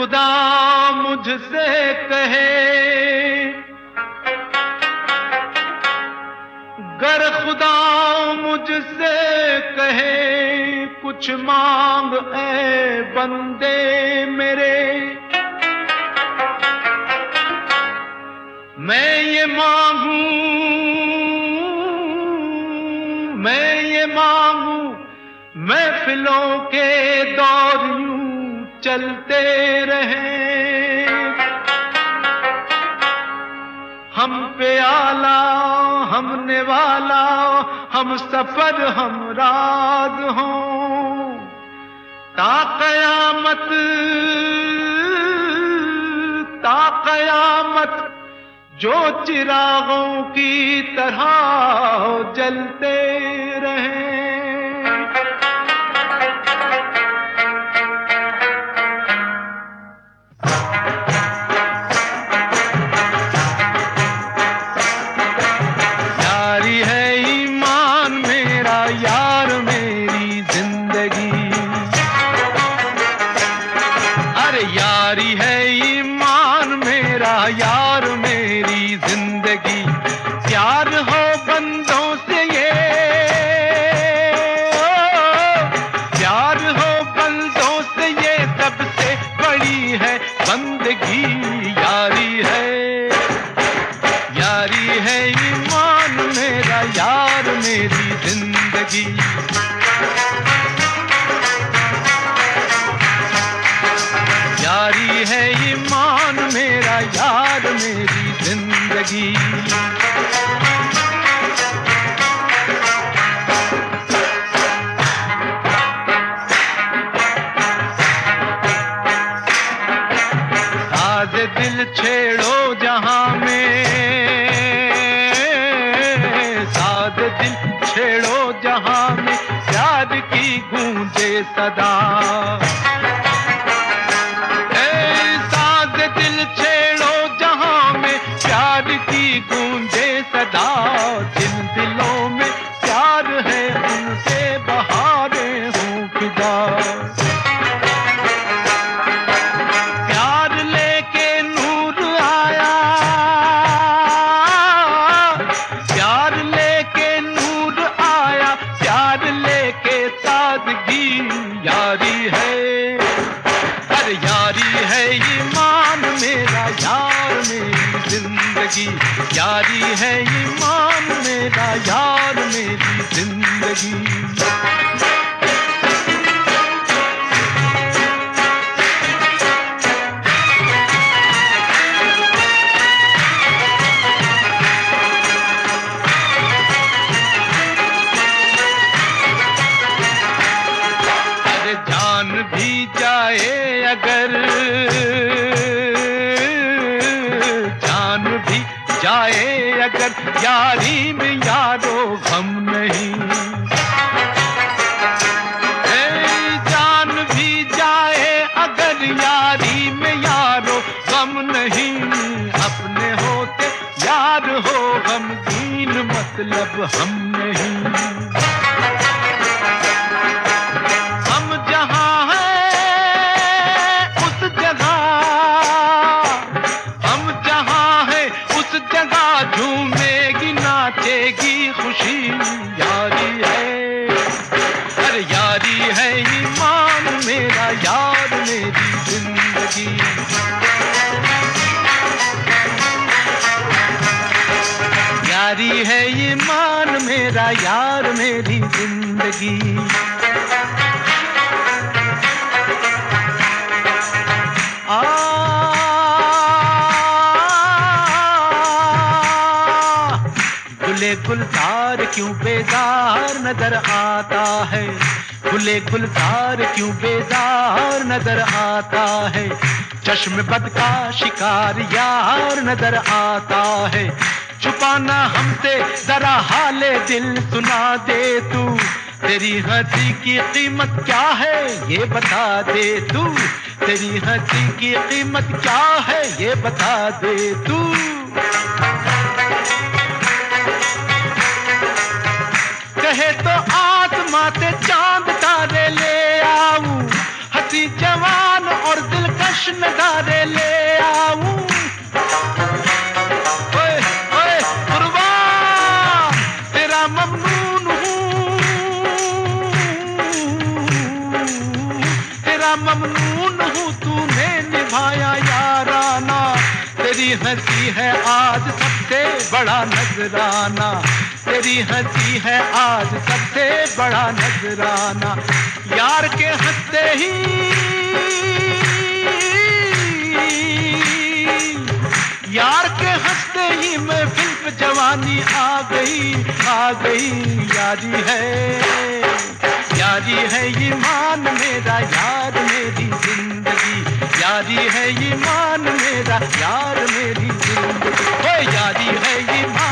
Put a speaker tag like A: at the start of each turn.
A: खुदा मुझसे कहे, गर खुदा मुझसे कहे कुछ मांग ऐ बंदे मेरे, मैं ये मांगू महफिलों के दौर यूं चलते रहे, हम पे आला हम नेवाला हम सफर हम राज हों, ता कयामत जो चिरागों की तरह जलते रहें। यारी है ईमान मेरा यार मेरी जिंदगी, अरे यारी है ईमान मेरा यार मेरी जिंदगी, प्यार हो बंदों से ये, प्यार हो बंदों से ये सबसे बड़ी है बंदगी, यारी है ईमान मेरा यार मेरी जिंदगी। यारी है ईमान मेरा यार मेरी जिंदगी। साज दिल छेड़ो जहां में, साज दिल छेड़ो जहां में प्यार की गूंजे सदा, साज दिल छेड़ो जहां में प्यार की गूंजे सदा, जिन दिलों में प्यार है उनसे बहारें हों फिदा, प्यार लेके नूर आया, प्यार लेके नूर आया, प्यार लेके सादगी, यारी है अरे यारी है ईमान मेरा यार मेरी जिंदगी, यारी है ईमान मेरा यार मेरी जिंदगी। जान भी जाए अगर, जान भी जाए अगर यारी में यारो गम नहीं, जान भी जाए अगर यारी में यारो गम नहीं, अपने होते यार हो गमगीन मतलब हम नहीं, झूमेगी नाचेगी खुशी, यारी है अरे यारी है ईमान मेरा यार मेरी जिंदगी। यारी है ईमान मेरा यार मेरी जिंदगी। गुले गुलजार क्यों बेजार नजर आता है, गुले गुलजार क्यों बेजार नजर आता है, चश्म बद का शिकार यार नजर आता है, छुपाना हमसे जरा हाले दिल सुना दे तू, तेरी हंसी की कीमत क्या है ये बता दे तू, तेरी हंसी की कीमत क्या है ये बता दे तू। कहे तो आसमां से चांद तारे ले आऊं, हंसी जवान और दिलकश जश्न धारे ले आऊं। ओए ओए कुर्बान तेरा ममनून हूँ, तेरा ममनून हूँ, तूने निभाया याराना। तेरी हंसी है आज सबसे बड़ा नजराना, तेरी हंसी है आज सबसे बड़ा नजराना। यार के हंसते ही, यार के हंसते ही महफिल पे जवानी आ गई, आ गई। यारी है, यारी है ईमान मेरा, यार मेरी जिंदगी। यारी है ईमान मेरा, यार मेरी जिंदगी। ओ यारी है ईमान